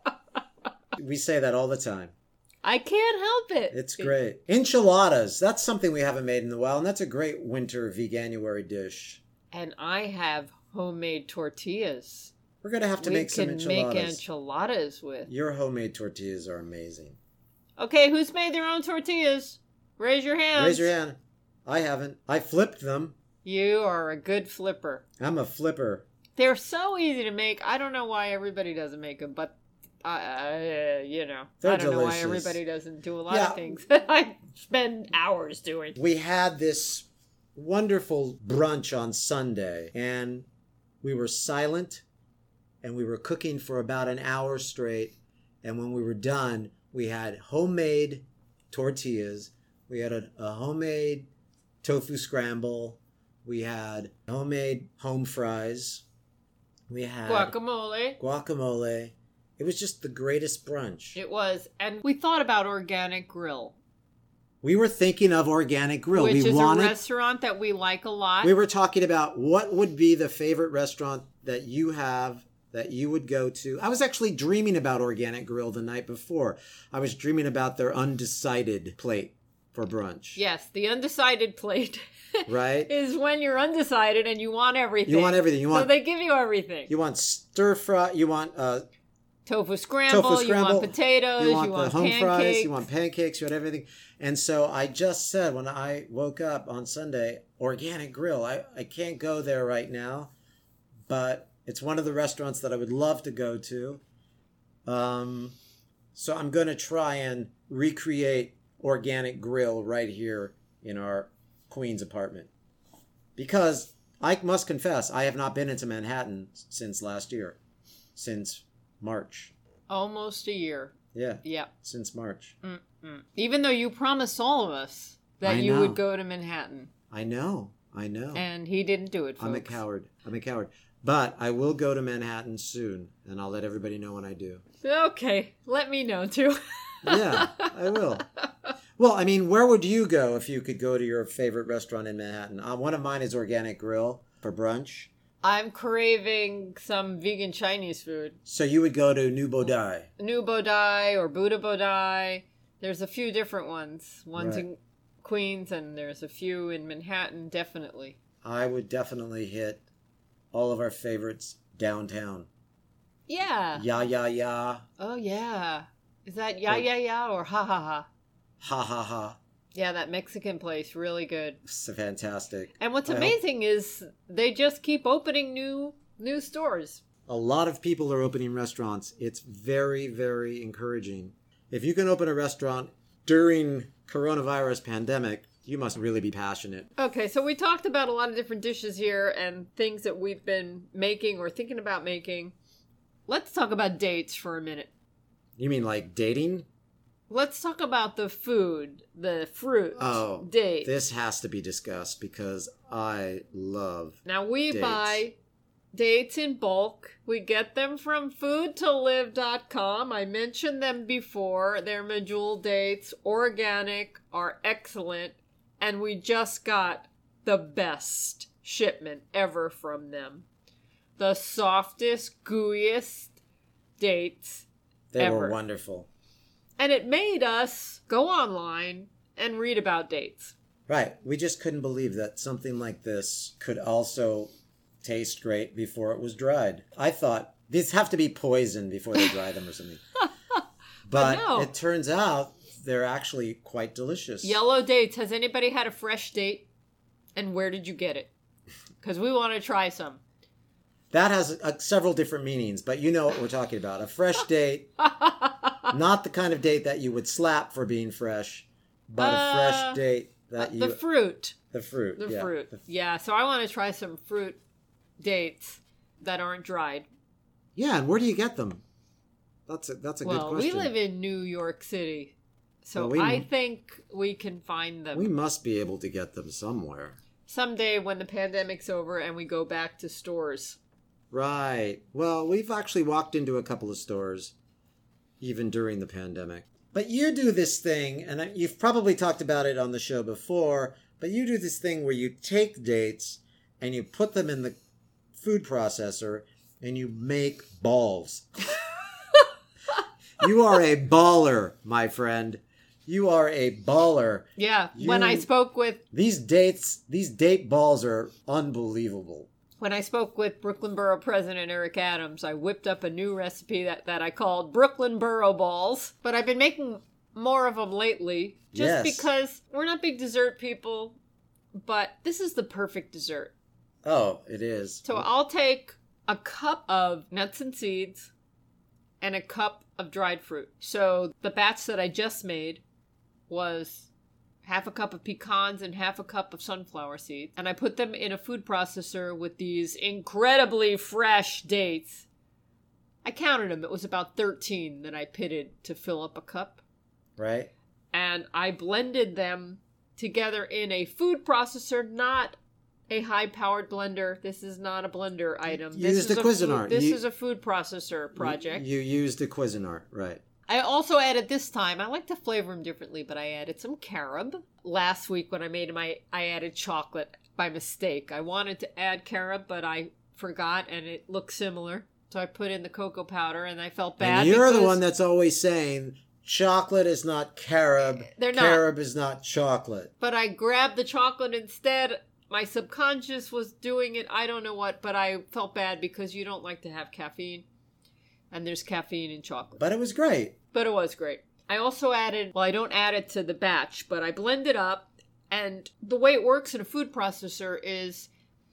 We say that all the time. I can't help it. It's great. Enchiladas. That's something we haven't made in a while, and that's a great winter veganuary dish. And I have homemade tortillas. We're going to have to make some enchiladas. We can make enchiladas with. Your homemade tortillas are amazing. Okay, who's made their own tortillas? Raise your hands. Raise your hand. I haven't. I flipped them. You are a good flipper. I'm a flipper. They're so easy to make. I don't know why everybody doesn't make them, but They're I don't know why delicious. everybody doesn't do a lot of things that I spend hours doing. We had this wonderful brunch on Sunday, and we were silent, and we were cooking for about an hour straight, and when we were done, we had homemade tortillas, we had a homemade tofu scramble, we had homemade home fries, we had guacamole. It was just the greatest brunch. It was. And we thought about Organic Grill. We were thinking of Organic Grill. Which is a restaurant that we like a lot. We were talking about what would be the favorite restaurant that you have that you would go to. I was actually dreaming about Organic Grill the night before. I was dreaming about their undecided plate for brunch. Yes, the undecided plate. Right? Is when you're undecided and you want everything. You want everything. So they give you everything. You want stir fry. You want tofu scramble. You want potatoes. You want pancakes. home fries. You want pancakes. You want everything. And so I just said when I woke up on Sunday, Organic Grill. I can't go there right now, but it's one of the restaurants that I would love to go to. So I'm going to try and recreate Organic Grill right here in our Queens apartment. Because I must confess, I have not been into Manhattan since last year. Since March. Almost a year. Yeah. Yeah. Since March. Mm-mm. Even though you promised all of us that you would go to Manhattan. I know. And he didn't do it, folks. I'm a coward. But I will go to Manhattan soon, and I'll let everybody know when I do. Okay. Let me know, too. Yeah, I will. Well, I mean, where would you go if you could go to your favorite restaurant in Manhattan? One of mine is Organic Grill for brunch. I'm craving some vegan Chinese food. So you would go to New Bodai. New Bodai or Buddha Bodai. There's a few different ones. One's in Queens and there's a few in Manhattan, definitely. I would definitely hit all of our favorites downtown. Yeah. Ya Ya Ya. Oh, yeah. Is that Ya Ya Ya or Ha Ha Ha? Ha Ha Ha. Yeah, that Mexican place, really good. It's fantastic. And what's amazing is they just keep opening new stores. A lot of people are opening restaurants. It's very, very encouraging. If you can open a restaurant during coronavirus pandemic, you must really be passionate. Okay, so we talked about a lot of different dishes here and things that we've been making or thinking about making. Let's talk about dates for a minute. You mean like dating? Let's talk about the food, the fruit, dates. This has to be discussed because I love Now we dates. buy dates in bulk. We get them from foodtolive.com. I mentioned them before. They're Medjool dates, organic, are excellent, and we just got the best shipment ever from them. The softest, gooeyest dates They ever. were wonderful. And it made us go online and read about dates. Right. We just couldn't believe that something like this could also taste great before it was dried. I thought these have to be poisoned before they dry them or something. But no. It turns out they're actually quite delicious. Yellow dates. Has anybody had a fresh date? And where did you get it? Because we want to try some. That has several different meanings, but you know what we're talking about. A fresh date, not the kind of date that you would slap for being fresh, But a fresh date that the fruit. The fruit. The yeah. fruit. Yeah, so I want to try some fruit dates that aren't dried. Yeah, and where do you get them? That's a good question. Well, we live in New York City, so Well, I think we can find them. We must be able to get them somewhere. Someday when the pandemic's over and we go back to stores. Right. Well, we've actually walked into a couple of stores even during the pandemic. But you do this thing, and you've probably talked about it on the show before, but you do this thing where you take dates and you put them in the food processor and you make balls. You are a baller, my friend. You are a baller. Yeah, when I spoke with... These date balls are unbelievable. When I spoke with Brooklyn Borough President Eric Adams, I whipped up a new recipe that I called Brooklyn Borough Balls. But I've been making more of them lately, just because we're not big dessert people, but this is the perfect dessert. Oh, it is. So I'll take a cup of nuts and seeds and a cup of dried fruit. So the batch that I just made was half a cup of pecans and half a cup of sunflower seeds. And I put them in a food processor with these incredibly fresh dates. I counted them. It was about 13 that I pitted to fill up a cup. Right. And I blended them together in a food processor, not a high-powered blender. This is not a blender item. You used a Cuisinart. This is a food processor project. You used a Cuisinart, right. I also added this time, I like to flavor them differently, but I added some carob. Last week when I made them, I added chocolate by mistake. I wanted to add carob, but I forgot, and it looked similar. So I put in the cocoa powder, and I felt bad. And you're the one that's always saying, chocolate is not carob. They're not. Carob is not chocolate. But I grabbed the chocolate instead. My subconscious was doing it, I don't know what, but I felt bad because you don't like to have caffeine. And there's caffeine in chocolate. But it was great. But it was great. I also added, well, I don't add it to the batch, but I blend it up. And the way it works in a food processor is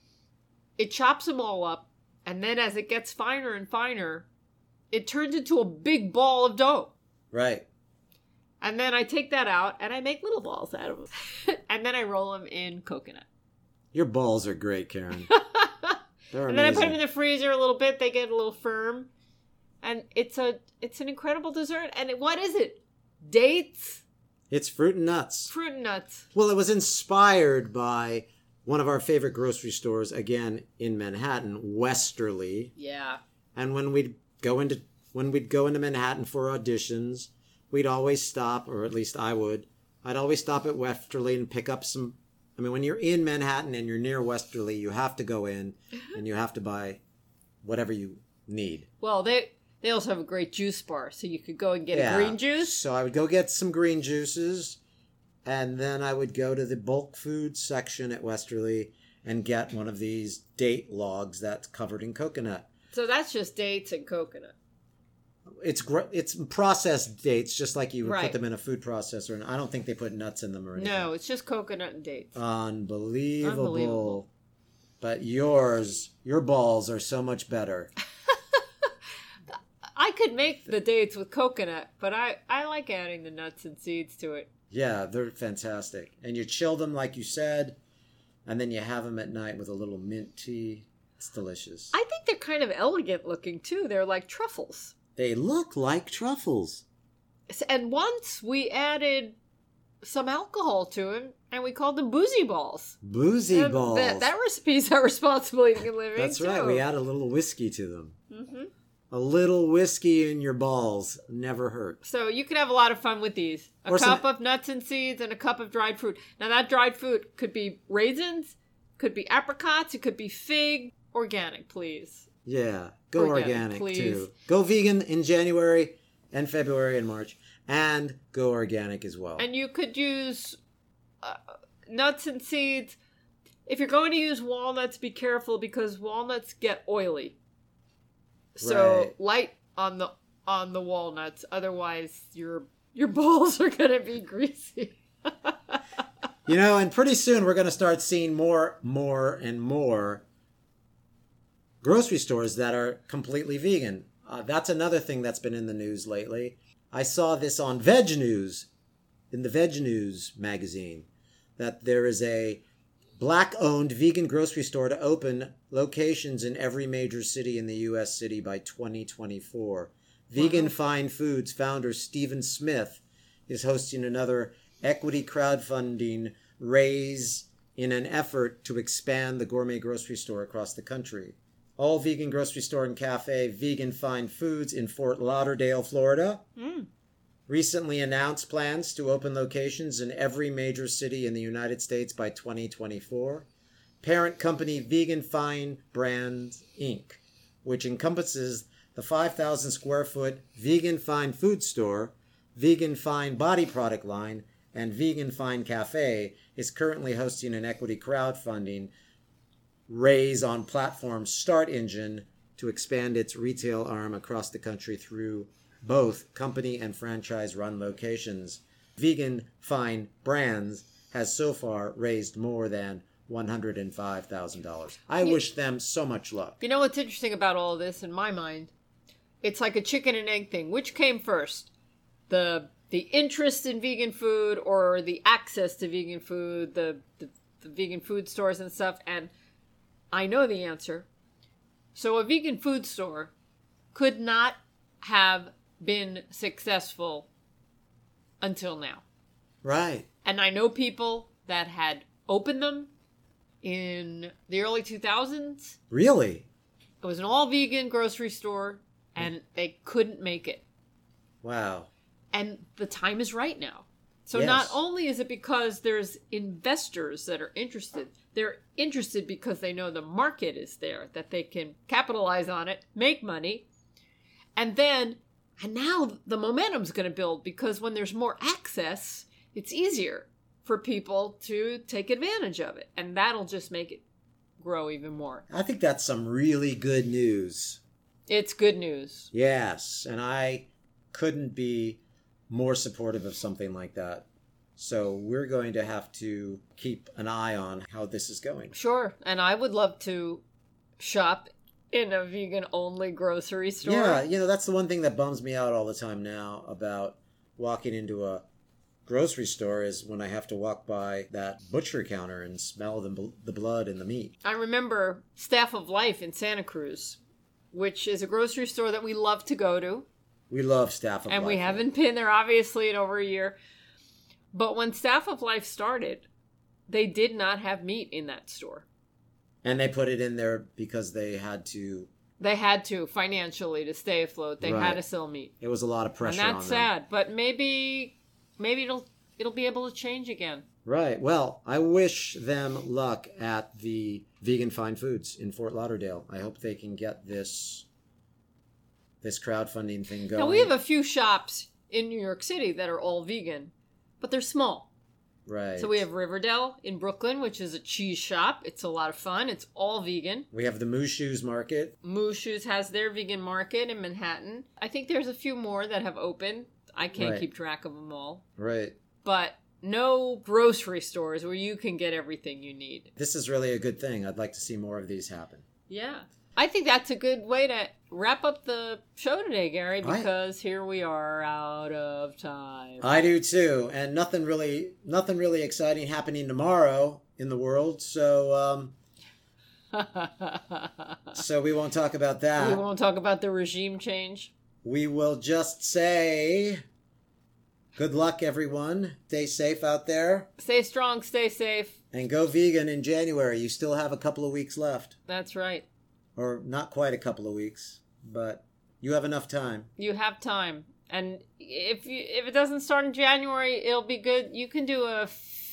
it chops them all up. And then as it gets finer and finer, it turns into a big ball of dough. Right. And then I take that out and I make little balls out of them. And then I roll them in coconut. Your balls are great, Karen. They're and then I put them in the freezer a little bit. They get a little firm. And it's an incredible dessert. And what is it? Dates? It's fruit and nuts. Fruit and nuts. Well, it was inspired by one of our favorite grocery stores, again, in Manhattan, Westerly. Yeah. And when we'd go into Manhattan for auditions, we'd always stop, or at least I would. I'd always stop at Westerly and pick up some. I mean, when you're in Manhattan and you're near Westerly, you have to go in and you have to buy whatever you need. Well, they also have a great juice bar, so you could go and get a green juice. So I would go get some green juices, and then I would go to the bulk food section at Westerly and get one of these date logs that's covered in coconut. So that's just dates and coconut. It's processed dates, just like you would Right. put them in a food processor, and I don't think they put nuts in them or anything. No, it's just coconut and dates. Unbelievable. But your balls are so much better. I could make the dates with coconut, but I like adding the nuts and seeds to it. Yeah, they're fantastic. And you chill them, like you said, and then you have them at night with a little mint tea. It's delicious. I think they're kind of elegant looking, too. They're like truffles. They look like truffles. And once we added some alcohol to them, and we called them boozy balls. Boozy And balls. That recipe's our responsibility in living. That's right. We add a little whiskey to them. Mm-hmm. A little whiskey in your balls never hurts. So you can have a lot of fun with these. A cup of nuts and seeds and a cup of dried fruit. Now that dried fruit could be raisins, could be apricots, it could be fig. Organic, please. Yeah, go organic please. too. Go vegan in January and February and March, and go organic as well. And you could use nuts and seeds. If you're going to use walnuts, be careful because walnuts get oily. So Right. light on the walnuts, otherwise your balls are going to be greasy. And pretty soon we're going to start seeing more and more grocery stores that are completely vegan. That's another thing that's been in the news lately. I saw this on Veg News. in the Veg News magazine that there is a Black-owned vegan grocery store to open locations in every major city in the U.S. city by 2024. Vegan Fine Foods founder Stephen Smith is hosting another equity crowdfunding raise in an effort to expand the gourmet grocery store across the country. All vegan grocery store and cafe Vegan Fine Foods in Fort Lauderdale, Florida, recently announced plans to open locations in every major city in the United States by 2024. Parent company Vegan Fine Brands, Inc., which encompasses the 5,000 square foot Vegan Fine Food Store, Vegan Fine Body Product line, and Vegan Fine Cafe, is currently hosting an equity crowdfunding raise on platform Start Engine to expand its retail arm across the country through both company and franchise-run locations. Vegan Fine Brands has so far raised more than $105,000. I wish them so much luck. You know what's interesting about all of this in my mind? It's like a chicken and egg thing. Which came first? The interest in vegan food or the access to vegan food, the vegan food stores and stuff? And I know the answer. So a vegan food store could not have been successful until now. Right. And I know people that had opened them in the early 2000s. Really? It was an all-vegan grocery store, and they couldn't make it. Wow. And the time is right now. So Yes. not only is it because there's investors that are interested, they're interested because they know the market is there, that they can capitalize on it, make money, and now the momentum's going to build because when there's more access, it's easier for people to take advantage of it. And that'll just make it grow even more. I think that's some really good news. It's good news. Yes, and I couldn't be more supportive of something like that. So we're going to have to keep an eye on how this is going. Sure. And I would love to shop in a vegan-only grocery store. Yeah, that's the one thing that bums me out all the time now about walking into a grocery store is when I have to walk by that butcher counter and smell the blood and the meat. I remember Staff of Life in Santa Cruz, which is a grocery store that we love to go to. We love Staff of Life. And we haven't been there, obviously, in over a year. But when Staff of Life started, they did not have meat in that store. And they put it in there because they had to. They had to, financially, to stay afloat. They had to sell meat. It was a lot of pressure on them. And that's sad. But maybe it'll be able to change again. Right. Well, I wish them luck at the Vegan Fine Foods in Fort Lauderdale. I hope they can get this crowdfunding thing going. Now, we have a few shops in New York City that are all vegan, but they're small. Right. So we have Riverdale in Brooklyn, which is a cheese shop. It's a lot of fun. It's all vegan. We have the Moose Shoes Market. Moose Shoes has their vegan market in Manhattan. I think there's a few more that have opened. I can't keep track of them all. Right. But no grocery stores where you can get everything you need. This is really a good thing. I'd like to see more of these happen. Yeah. I think that's a good way to wrap up the show today, Gary, because here we are out of time. I do too. And nothing really exciting happening tomorrow in the world. So so we won't talk about that. We won't talk about the regime change. We will just say good luck, everyone. Stay safe out there. Stay strong, stay safe. And go vegan in January. You still have a couple of weeks left. That's right. Or not quite a couple of weeks, but you have enough time. You have time. And if it doesn't start in January, it'll be good. You can do a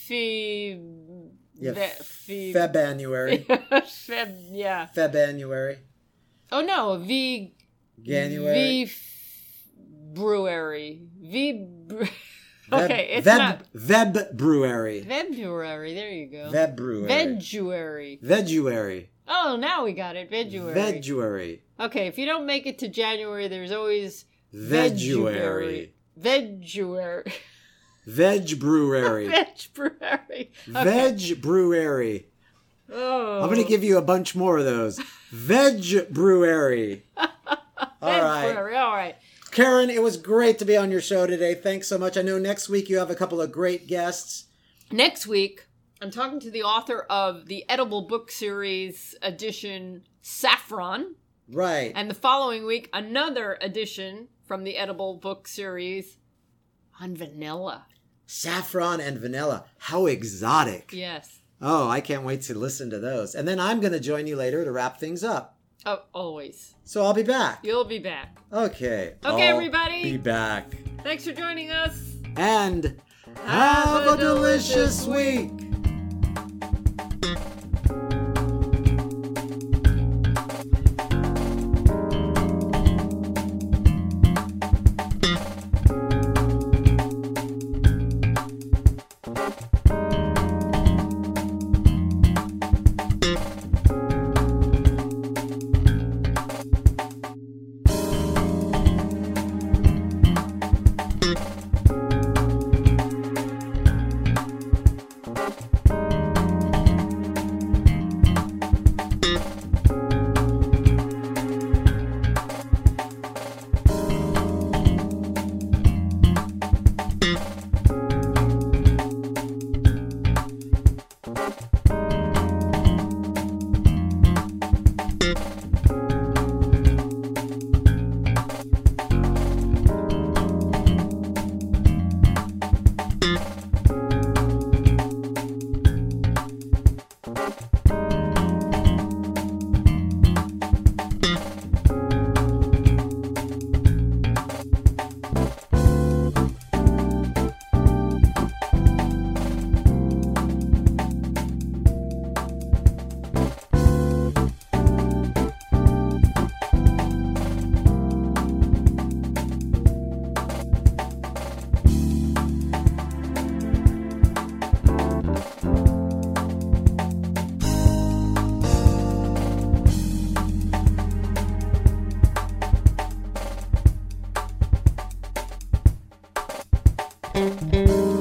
Febanuary. Febanuary. Oh no, January. Brewery. Okay, it's not. Vebruary. February, there you go. Vebruary. Veguary. Veguary. Oh, now we got it. Veguary. Veguary. Okay, if you don't make it to January, there's always Veguary. Veguary. Veg Brewery. Veg Brewery. Okay. Veg Brewery. Oh. I'm going to give you a bunch more of those. Veg Brewery. All right. Brewery. All right. Karen, it was great to be on your show today. Thanks so much. I know next week you have a couple of great guests. Next week, I'm talking to the author of the Edible Book Series edition, Saffron. Right. And the following week, another edition from the Edible Book Series on vanilla. Saffron and vanilla. How exotic. Yes. Oh, I can't wait to listen to those. And then I'm going to join you later to wrap things up. Oh, always. So I'll be back. You'll be back. Okay. Okay, I'll everybody. Be back. Thanks for joining us. And have a delicious week. Thank you.